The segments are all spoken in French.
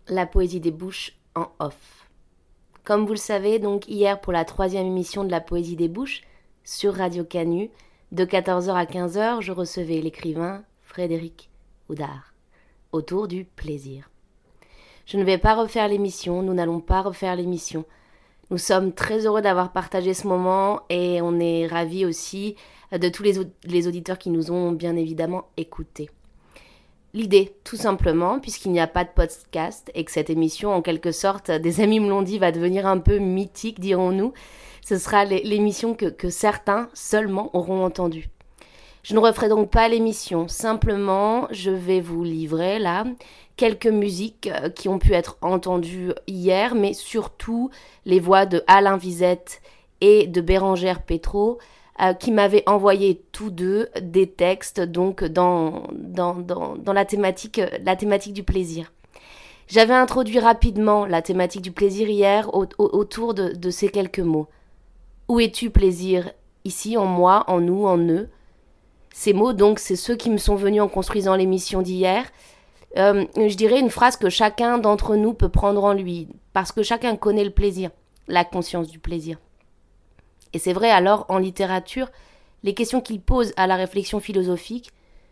La poésie des bouches en off. Comme vous le savez, donc hier pour la 3e émission de la poésie des bouches sur Radio Canu, de 14h à 15h, je recevais l'écrivain Frédéric Oudard autour du plaisir. Je ne vais pas refaire l'émission, nous n'allons pas refaire l'émission. Nous sommes très heureux d'avoir partagé ce moment et on est ravis aussi de tous les auditeurs qui nous ont bien évidemment écoutés. L'idée, tout simplement, puisqu'il n'y a pas de podcast et que cette émission, en quelque sorte, des amis me l'ont dit, va devenir un peu mythique, dirons-nous, ce sera l'émission que certains seulement auront entendue. Je ne referai donc pas l'émission, simplement, je vais vous livrer là quelques musiques qui ont pu être entendues hier, mais surtout les voix de Alain Vizette et de Bérangère Pétro, qui m'avaient envoyé tous deux des textes donc dans la thématique du plaisir. J'avais introduit rapidement la thématique du plaisir hier autour de ces quelques mots. Où es-tu, plaisir? Ici, en moi, en nous, en eux. Ces mots, donc, c'est ceux qui me sont venus en construisant l'émission d'hier. Je dirais une phrase que chacun d'entre nous peut prendre en lui, parce que chacun connaît le plaisir, la conscience du plaisir. Et c'est vrai, alors, en littérature, les questions qu'il pose à la réflexion philosophique,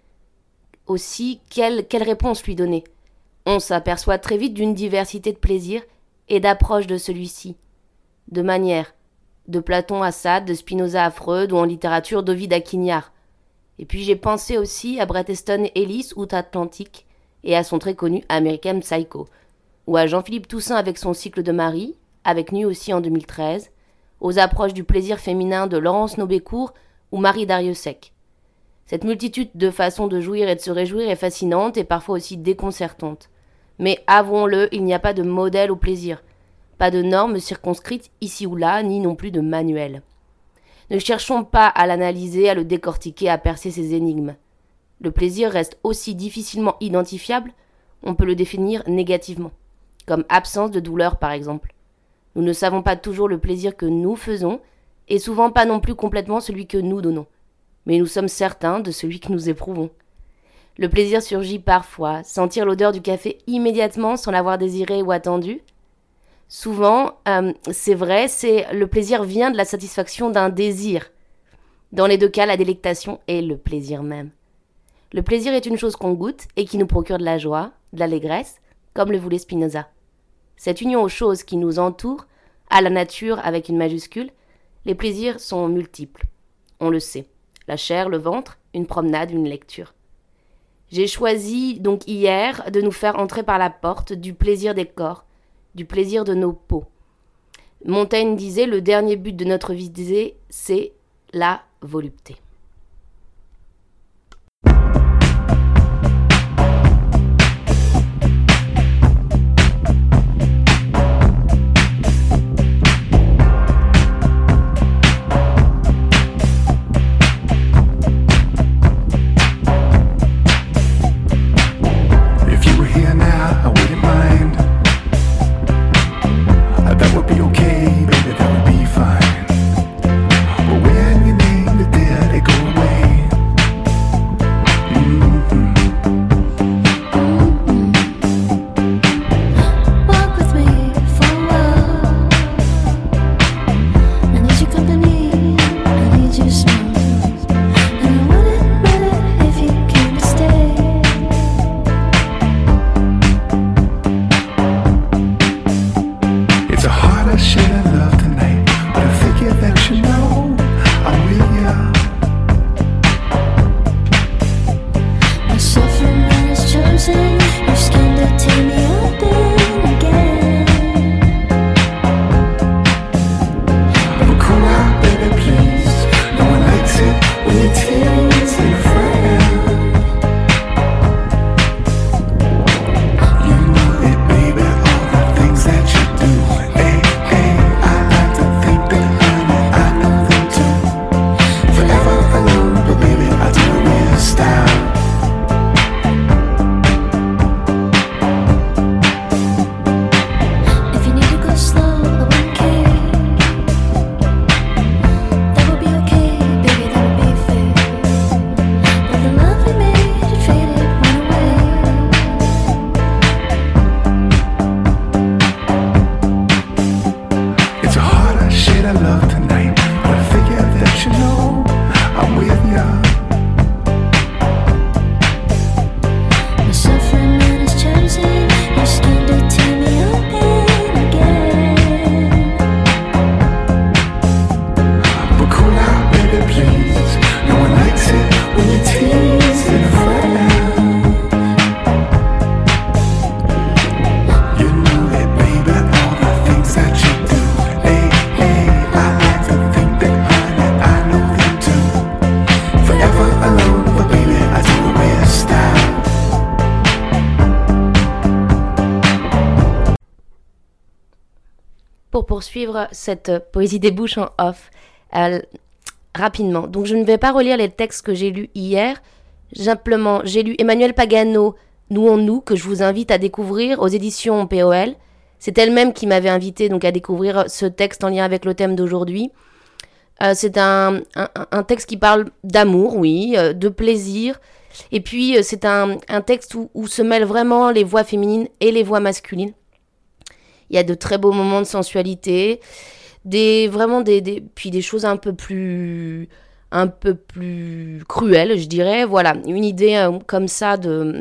aussi, quelle réponse lui donner? On s'aperçoit très vite d'une diversité de plaisirs et d'approches de celui-ci, de manière, de Platon à Sade, de Spinoza à Freud, ou en littérature d'Ovide à Quignard. Et puis j'ai pensé aussi à Bret Easton Ellis, Outre-Atlantique, et à son très connu American Psycho, ou à Jean-Philippe Toussaint avec son cycle de Marie, avec Nu aussi en 2013, aux approches du plaisir féminin de Laurence Nobécourt ou Marie Dariussec. Cette multitude de façons de jouir et de se réjouir est fascinante et parfois aussi déconcertante. Mais avouons-le, il n'y a pas de modèle au plaisir, pas de normes circonscrites ici ou là, ni non plus de manuel. Ne cherchons pas à l'analyser, à le décortiquer, à percer ses énigmes. Le plaisir reste aussi difficilement identifiable, on peut le définir négativement, comme absence de douleur par exemple. Nous ne savons pas toujours le plaisir que nous faisons, et souvent pas non plus complètement celui que nous donnons. Mais nous sommes certains de celui que nous éprouvons. Le plaisir surgit parfois, sentir l'odeur du café immédiatement sans l'avoir désiré ou attendu. Souvent, c'est vrai, le plaisir vient de la satisfaction d'un désir. Dans les deux cas, la délectation est le plaisir même. Le plaisir est une chose qu'on goûte et qui nous procure de la joie, de l'allégresse, comme le voulait Spinoza. Cette union aux choses qui nous entourent, à la nature avec une majuscule, les plaisirs sont multiples. On le sait. La chair, le ventre, une promenade, une lecture. J'ai choisi donc hier de nous faire entrer par la porte du plaisir des corps, du plaisir de nos peaux. Montaigne disait, le dernier but de notre vie, c'est la volupté. But when you name the dead, it pour poursuivre cette poésie des bouches en off, rapidement. Donc je ne vais pas relire les textes que j'ai lus hier. Simplement, j'ai lu Emmanuel Pagano, Nous en nous, que je vous invite à découvrir aux éditions POL. C'est elle-même qui m'avait invité donc à découvrir ce texte en lien avec le thème d'aujourd'hui. C'est un texte qui parle d'amour, oui, de plaisir. Et puis c'est un texte où se mêlent vraiment les voix féminines et les voix masculines. Il y a de très beaux moments de sensualité, puis des choses un peu plus cruelles, je dirais. Voilà, une idée comme ça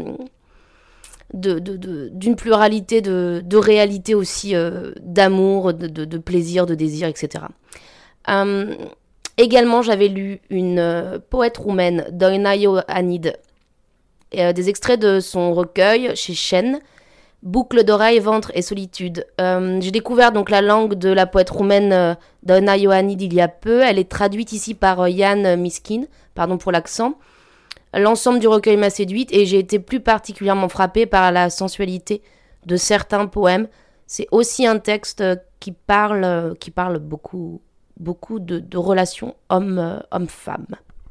d'une pluralité de réalité aussi, d'amour, de plaisir, de désir, etc. Également, j'avais lu une poète roumaine, Doina Ioannid, des extraits de son recueil chez Chêne, Boucle d'oreilles, ventre et solitude. J'ai découvert donc la langue de la poète roumaine Doina Ioannid il y a peu. Elle est traduite ici par Yann Miskin, pardon pour l'accent. L'ensemble du recueil m'a séduite et j'ai été plus particulièrement frappée par la sensualité de certains poèmes. C'est aussi un texte qui parle beaucoup de relations homme-femme.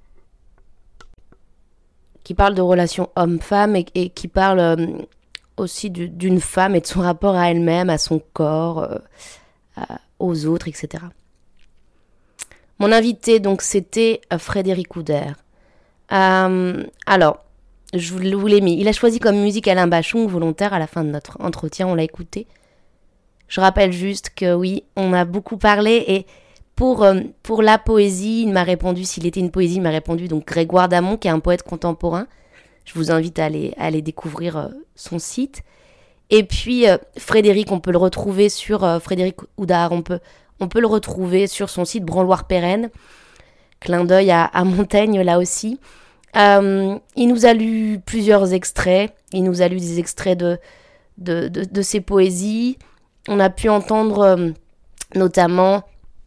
Qui parle de relations homme-femme et qui parle aussi d'une femme et de son rapport à elle-même, à son corps, aux autres, etc. Mon invité, donc, c'était Frédéric Couder. Alors, je vous l'ai mis. Il a choisi comme musique Alain Bachung, volontaire, à la fin de notre entretien, on l'a écouté. Je rappelle juste que oui, on a beaucoup parlé et pour la poésie, il m'a répondu, s'il était une poésie, il m'a répondu donc Grégoire Damon, qui est un poète contemporain. Je vous invite à aller découvrir son site. Et puis Frédéric, on peut le retrouver sur Frédéric Oudard, on peut le retrouver sur son site Branloire Pérenne. Clin d'œil à Montaigne là aussi. Il nous a lu plusieurs extraits. Il nous a lu des extraits de ses poésies. On a pu entendre notamment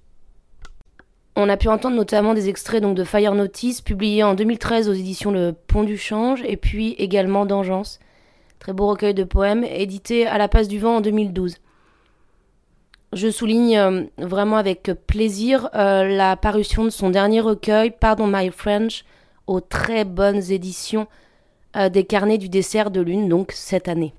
des extraits donc, de Fire Notice, publiés en 2013 aux éditions Le Pont du Change, et puis également d'Engeance. Très beau recueil de poèmes, édité à la Passe du Vent en 2012. Je souligne vraiment avec plaisir la parution de son dernier recueil, Pardon My French, aux très bonnes éditions des Carnets du dessert de lune, donc cette année.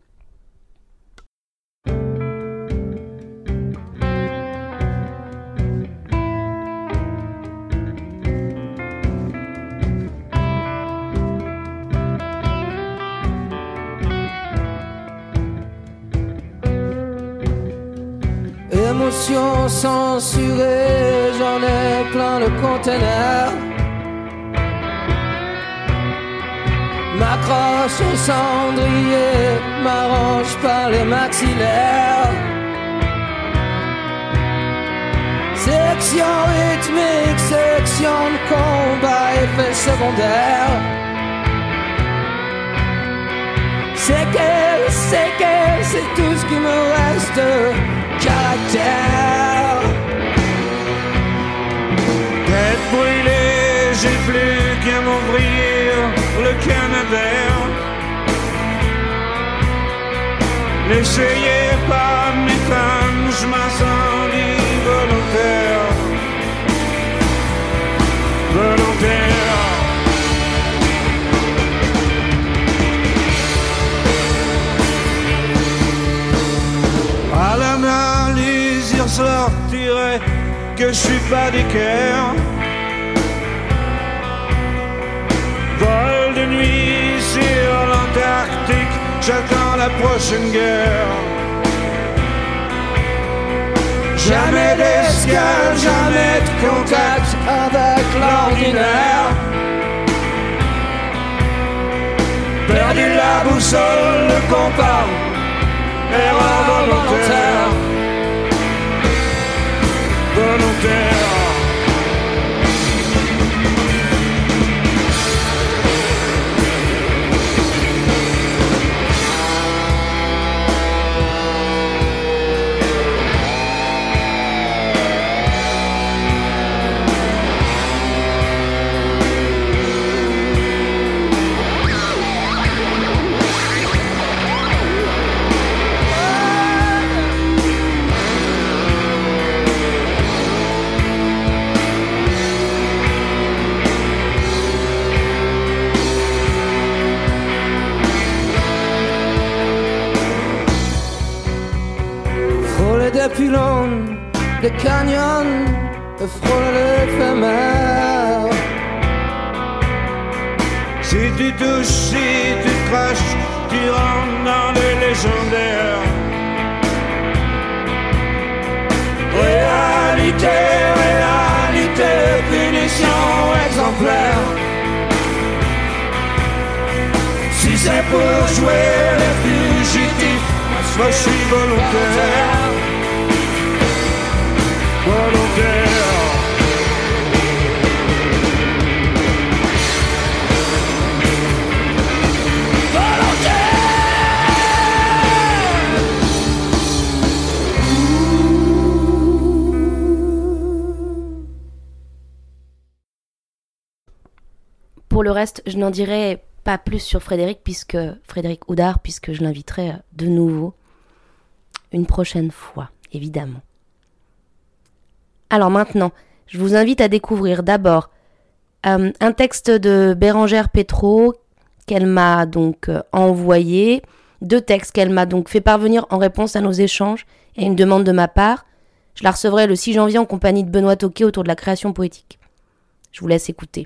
Émotion censurée, j'en ai plein le conteneur. M'accroche au cendrier, m'arrange par les maxillaires. Section rythmique, section de combat, effet secondaire. C'est tout ce qui me reste. Caractère. Tête brûlée, j'ai plus qu'à m'ouvrir le Canadair. N'essayez pas de m'éteindre, je m'incendie volontaire. À la main, les yeux sortiraient que je suis pas d'équerre. Vol de nuit sur l'Antarctique, j'attends la prochaine guerre. Jamais d'escale, jamais de contact avec l'ordinaire. Perdu la boussole, le compas, erreur volontaire. Volontaire. des pylônes, des canyons, frôle l'éphémère. Si tu touches, si tu craches, tu rentres dans le légendaire. Réalité, réalité, punition exemplaire. Si c'est pour jouer les fugitifs, moi je suis volontaire. Volontaire. Pour le reste, je n'en dirai pas plus sur Frédéric Oudard, puisque je l'inviterai de nouveau une prochaine fois, évidemment. Alors maintenant, je vous invite à découvrir d'abord un texte de Bérangère Pétro qu'elle m'a donc envoyé, 2 textes qu'elle m'a donc fait parvenir en réponse à nos échanges et à une demande de ma part. Je la recevrai le 6 janvier en compagnie de Benoît Tauquet autour de la création poétique. Je vous laisse écouter.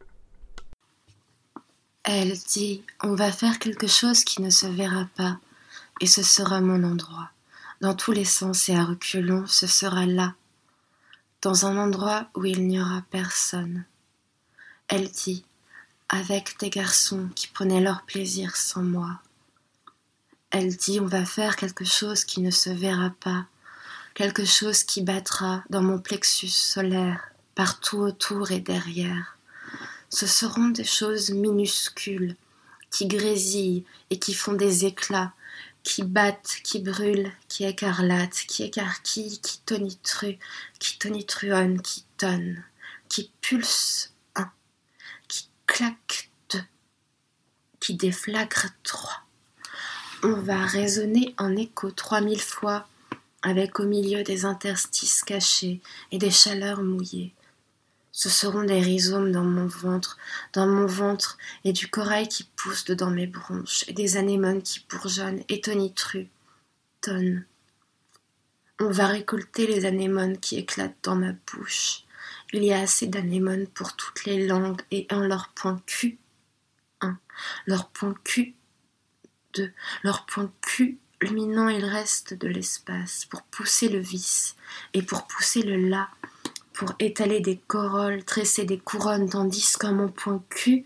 Elle dit, on va faire quelque chose qui ne se verra pas, et ce sera mon endroit. Dans tous les sens et à reculons, ce sera là, dans un endroit où il n'y aura personne. Elle dit, avec des garçons qui prenaient leur plaisir sans moi. Elle dit, on va faire quelque chose qui ne se verra pas, quelque chose qui battra dans mon plexus solaire, partout autour et derrière. Ce seront des choses minuscules, qui grésillent et qui font des éclats, qui battent, qui brûlent, qui écarlatent, qui écarquillent, qui tonitruonnent, qui tonnent, qui pulsent 1, qui claquent 2, qui déflagrent 3. On va résonner en écho 3000 fois, avec au milieu des interstices cachés et des chaleurs mouillées. Ce seront des rhizomes dans mon ventre, et du corail qui pousse dedans mes bronches, et des anémones qui bourgeonnent et tonitruent, tonnent. On va récolter les anémones qui éclatent dans ma bouche. Il y a assez d'anémones pour toutes les langues, et en leur point Q, 1, leur point Q, 2, leur point Q, luminant il reste de l'espace pour pousser le vis, et pour pousser le la, pour étaler des corolles, tresser des couronnes, tandis qu'à mon point Q,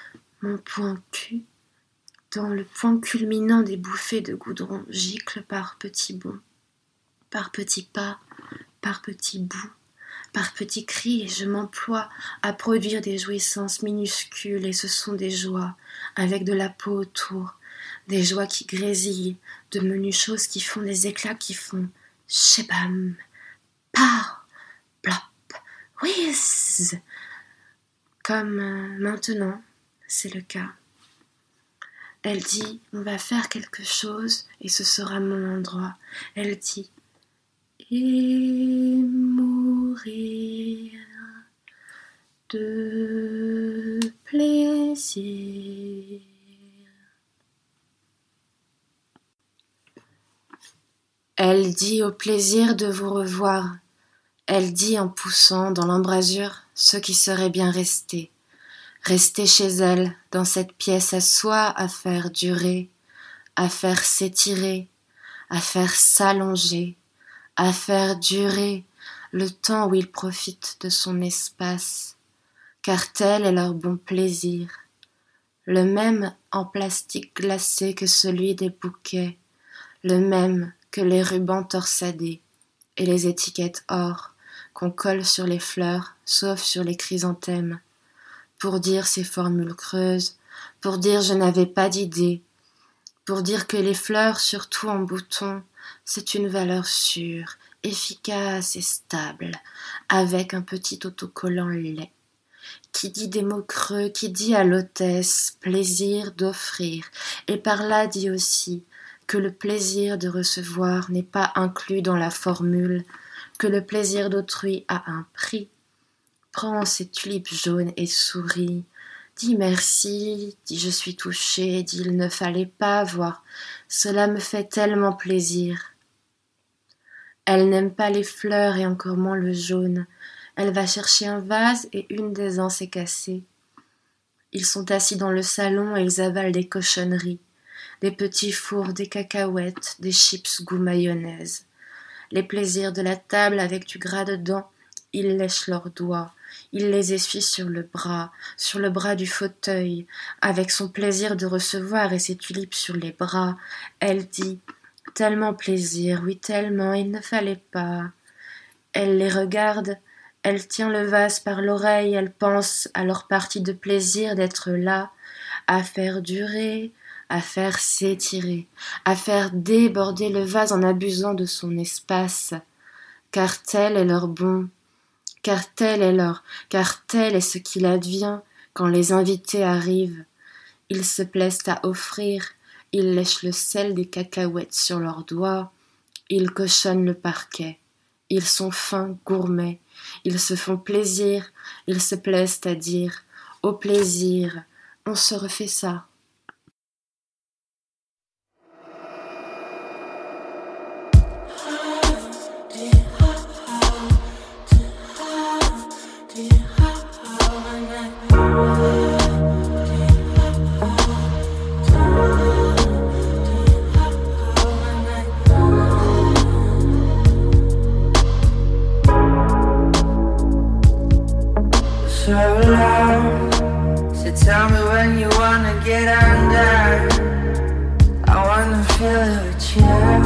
dans le point culminant des bouffées de goudron, gicle par petits bonds, par petits pas, par petits bouts, par petits cris, et je m'emploie à produire des jouissances minuscules, et ce sont des joies, avec de la peau autour, des joies qui grésillent, de menues choses qui font des éclats qui font shebam, pow, plop, whiz, comme maintenant, c'est le cas. Elle dit, on va faire quelque chose et ce sera mon endroit. Elle dit, et mourir de plaisir. Elle dit au plaisir de vous revoir. Elle dit en poussant dans l'embrasure ceux qui seraient bien restés. Rester chez elle, dans cette pièce à soi, à faire durer, à faire s'étirer, à faire s'allonger, à faire durer le temps où ils profitent de son espace, car tel est leur bon plaisir, le même en plastique glacé que celui des bouquets, le même que les rubans torsadés et les étiquettes or qu'on colle sur les fleurs, sauf sur les chrysanthèmes, pour dire ces formules creuses, pour dire je n'avais pas d'idée, pour dire que les fleurs, surtout en bouton, c'est une valeur sûre, efficace et stable, avec un petit autocollant laid, qui dit des mots creux, qui dit à l'hôtesse plaisir d'offrir, et par là dit aussi que le plaisir de recevoir n'est pas inclus dans la formule, que le plaisir d'autrui a un prix. Prends ces tulipes jaunes et souris. Dis merci, dis je suis touchée, dis il ne fallait pas voir. Cela me fait tellement plaisir. Elle n'aime pas les fleurs et encore moins le jaune. Elle va chercher un vase et une des anses est cassée. Ils sont assis dans le salon et ils avalent des cochonneries. Des petits fours, des cacahuètes, des chips goût mayonnaise. Les plaisirs de la table avec du gras dedans, ils lèchent leurs doigts. Il les essuie sur le bras du fauteuil, avec son plaisir de recevoir et ses tulipes sur les bras. Elle dit « Tellement plaisir, oui tellement, il ne fallait pas. » Elle les regarde, elle tient le vase par l'oreille, elle pense à leur partie de plaisir d'être là, à faire durer, à faire s'étirer, à faire déborder le vase en abusant de son espace, car tel est leur bon. Car tel est ce qu'il advient quand les invités arrivent. Ils se plaisent à offrir, ils lèchent le sel des cacahuètes sur leurs doigts, ils cochonnent le parquet. Ils sont fins, gourmets, ils se font plaisir, ils se plaisent à dire « Au plaisir, on se refait ça ». So loud, so tell me when you wanna get under. I wanna feel it with you.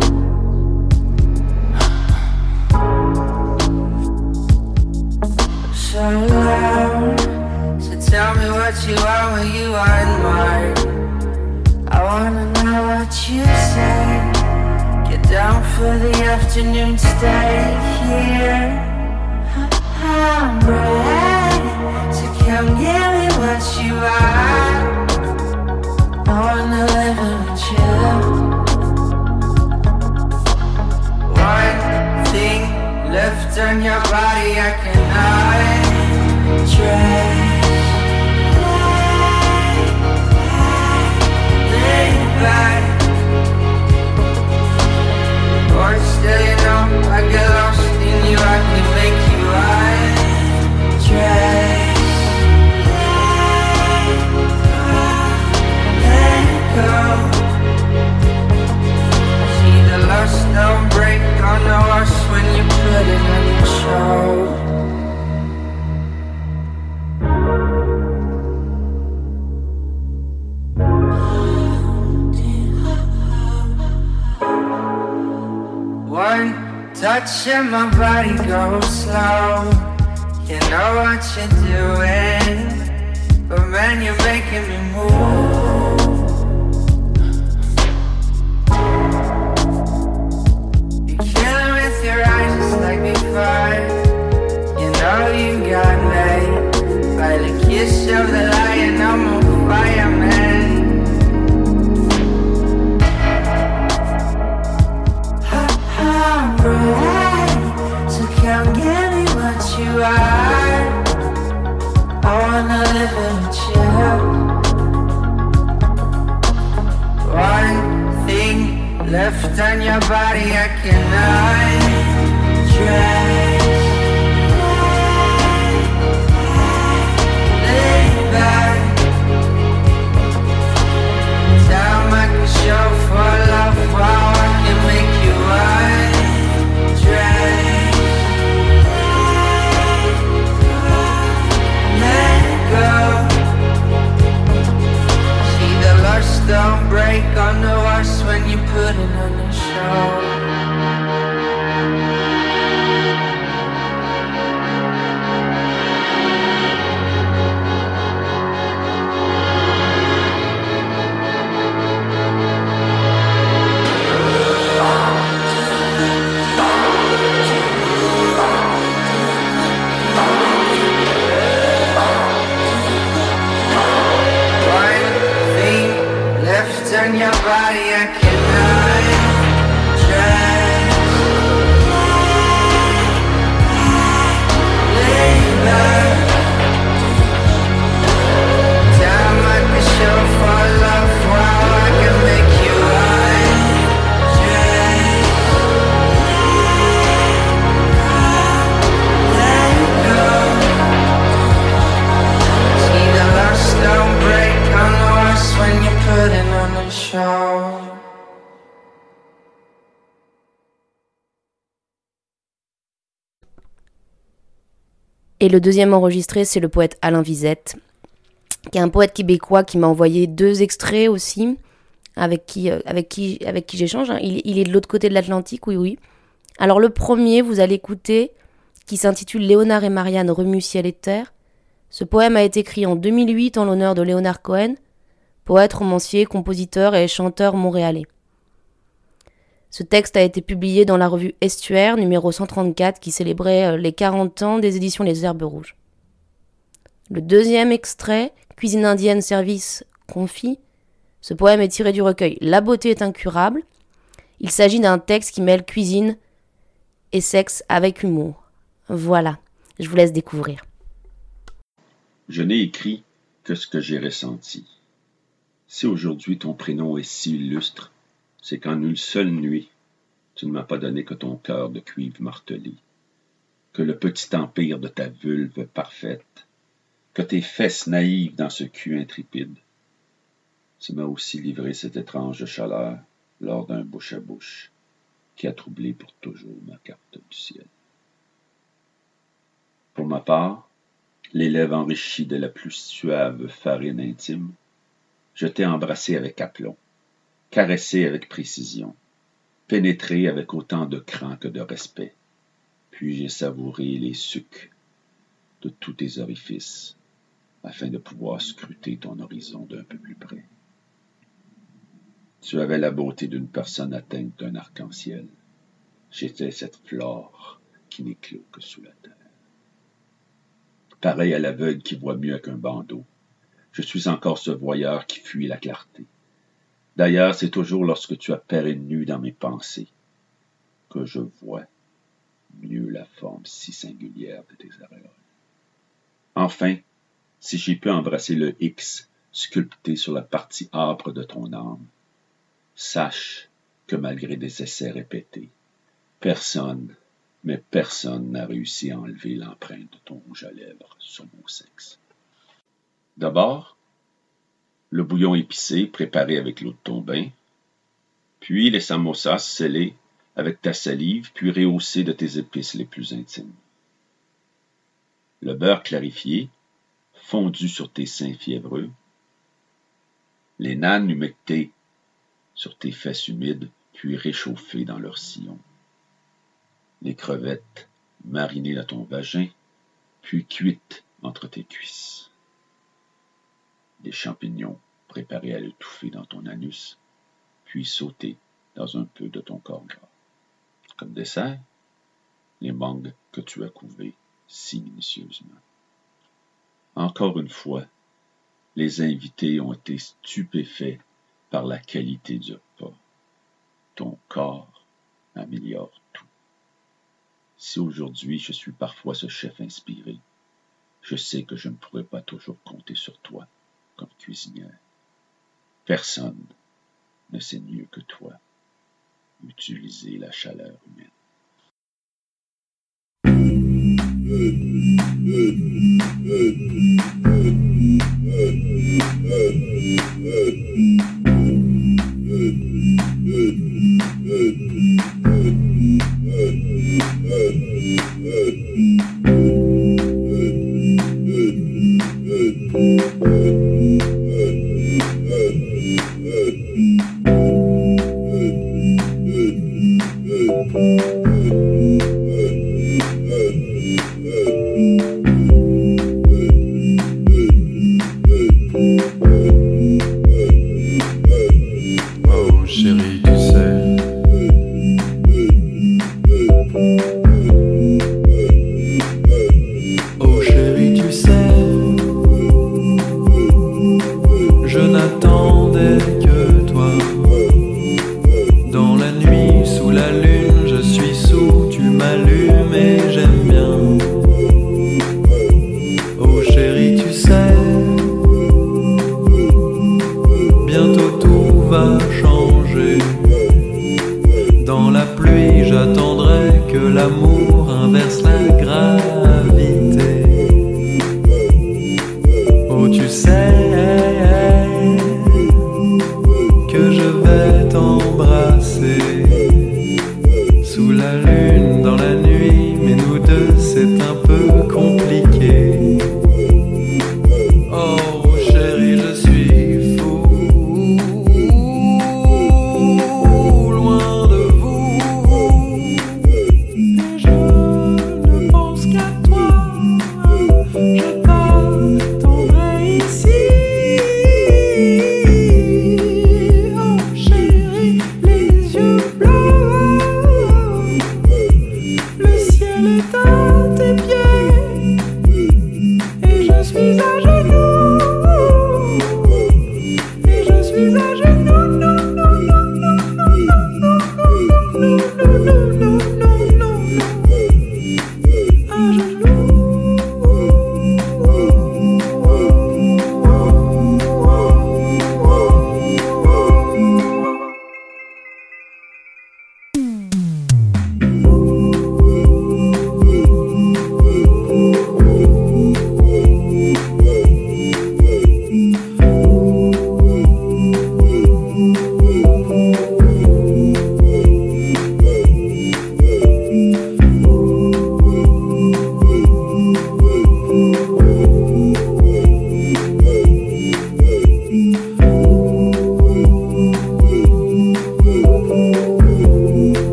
So loud, so tell me what you want when you want more. I wanna know what you say. Get down for the afternoon stay here. I'm ready, so come give me what you want. I wanna live with you. One thing left on your body I cannot trace. Lay back, or still you know I get lost in you, I can make you let go. See the lust don't break on the us when you put it on your show. One touch and my body goes slow. You know what you're doing, but man, you're making me move. You're killing with your eyes just like before. You know you got me by the kiss of the lion. I'm on fire, man. I'm ready, so come give me what you are. I wanna live with you. One thing left on your body I cannot trace. Lay back, time I can show for love, how I can make you undress. Don't break on the us when you put it on the show. Et le deuxième enregistré, c'est le poète Alain Vizette, qui est un poète québécois qui m'a envoyé 2 extraits aussi, avec qui j'échange. Il est de l'autre côté de l'Atlantique, oui. Alors le premier, vous allez écouter, qui s'intitule Léonard et Marianne remuent ciel et terre. Ce poème a été écrit en 2008 en l'honneur de Léonard Cohen, poète, romancier, compositeur et chanteur montréalais. Ce texte a été publié dans la revue Estuaire, numéro 134, qui célébrait les 40 ans des éditions Les Herbes Rouges. Le deuxième extrait, Cuisine indienne, service, confit. Ce poème est tiré du recueil La beauté est incurable. Il s'agit d'un texte qui mêle cuisine et sexe avec humour. Voilà, je vous laisse découvrir. Je n'ai écrit que ce que j'ai ressenti. Si aujourd'hui ton prénom est si illustre, c'est qu'en une seule nuit, tu ne m'as pas donné que ton cœur de cuivre martelé, que le petit empire de ta vulve parfaite, que tes fesses naïves dans ce cul intrépide. Tu m'as aussi livré cette étrange chaleur lors d'un bouche à bouche qui a troublé pour toujours ma carte du ciel. Pour ma part, les lèvres enrichies de la plus suave farine intime, je t'ai embrassé avec aplomb, caressé avec précision, pénétré avec autant de cran que de respect, puis j'ai savouré les sucs de tous tes orifices, afin de pouvoir scruter ton horizon d'un peu plus près. Tu avais la beauté d'une personne atteinte d'un arc-en-ciel. J'étais cette flore qui n'éclot que sous la terre. Pareil à l'aveugle qui voit mieux qu'un bandeau, je suis encore ce voyeur qui fuit la clarté. D'ailleurs, c'est toujours lorsque tu apparais nu dans mes pensées que je vois mieux la forme si singulière de tes auréoles. Enfin, si j'ai pu embrasser le X sculpté sur la partie âpre de ton âme, sache que malgré des essais répétés, personne n'a réussi à enlever l'empreinte de ton rouge à lèvres sur mon sexe. D'abord, le bouillon épicé préparé avec l'eau de ton bain, puis les samosas scellés avec ta salive, puis rehaussés de tes épices les plus intimes. Le beurre clarifié, fondu sur tes seins fiévreux, les nanes humectées sur tes fesses humides, puis réchauffées dans leur sillon. Les crevettes marinées dans ton vagin, puis cuites entre tes cuisses. Les champignons préparés à l'étouffer dans ton anus, puis sautés dans un peu de ton corps gras. Comme dessert, les mangues que tu as couvées si minutieusement. Encore une fois, les invités ont été stupéfaits par la qualité du repas. Ton corps améliore tout. Si aujourd'hui je suis parfois ce chef inspiré, je sais que je ne pourrai pas toujours compter sur toi comme cuisinière. Personne ne sait mieux que toi utiliser la chaleur humaine. Sous la lune, dans la nuit, mais nous deux c'est un peu compliqué.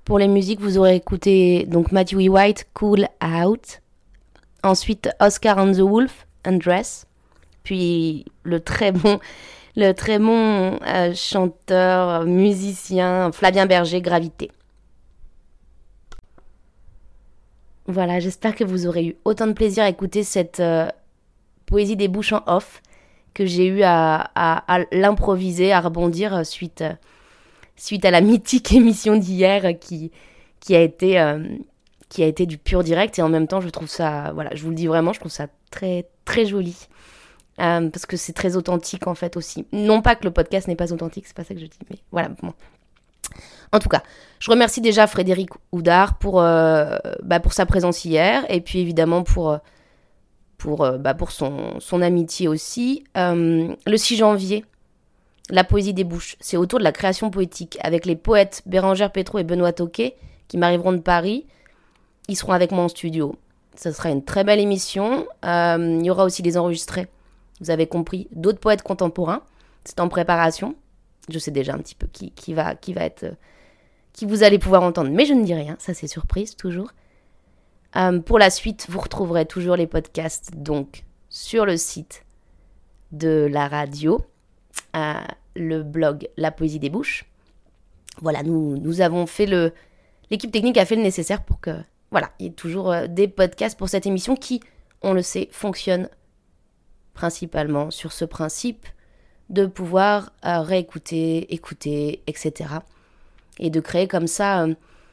Pour les musiques, vous aurez écouté donc Matthew E. White, Cool Out. Ensuite, Oscar and the Wolf, Undress. Puis le très bon chanteur, musicien Flavien Berger, Gravité. Voilà, j'espère que vous aurez eu autant de plaisir à écouter cette poésie des bouches en off que j'ai eu à l'improviser, à rebondir suite à la mythique émission d'hier qui a été du pur direct. Et en même temps, je trouve ça, voilà, je vous le dis vraiment, je trouve ça très, très joli. Parce que c'est très authentique en fait aussi. Non pas que le podcast n'est pas authentique, c'est pas ça que je dis, mais voilà. Bon. En tout cas, je remercie déjà Frédéric Oudard pour sa présence hier, et puis évidemment pour son amitié aussi. Le 6 janvier, la poésie des bouches, c'est autour de la création poétique, avec les poètes Bérengère Pétro et Benoît Toquet, qui m'arriveront de Paris. Ils seront avec moi en studio. Ça sera une très belle émission. Il y aura aussi des enregistrés, vous avez compris, d'autres poètes contemporains. C'est en préparation. Je sais déjà un petit peu qui va être... qui vous allez pouvoir entendre, mais je ne dis rien, ça c'est surprise toujours. Pour la suite, vous retrouverez toujours les podcasts donc sur le site de la radio, le blog La Poésie des Bouches. Voilà, nous avons fait l'équipe technique a fait le nécessaire pour que, voilà, il y ait toujours des podcasts pour cette émission qui, on le sait, fonctionne principalement sur ce principe de pouvoir réécouter, écouter, etc. Et de créer comme ça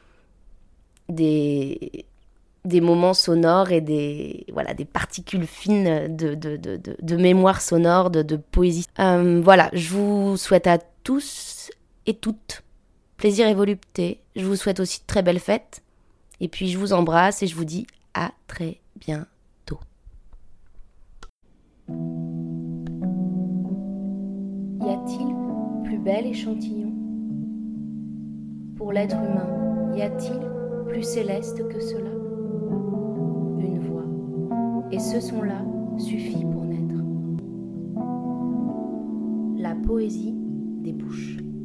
des moments sonores et des particules fines de mémoire sonore, de poésie. Voilà, je vous souhaite à tous et toutes plaisir et volupté. Je vous souhaite aussi de très belles fêtes. Et puis je vous embrasse et je vous dis à très bientôt. Y a-t-il plus bel échantillon ? Pour l'être humain, y a-t-il plus céleste que cela ? Une voix, et ce son-là suffit pour naître. La poésie des bouches.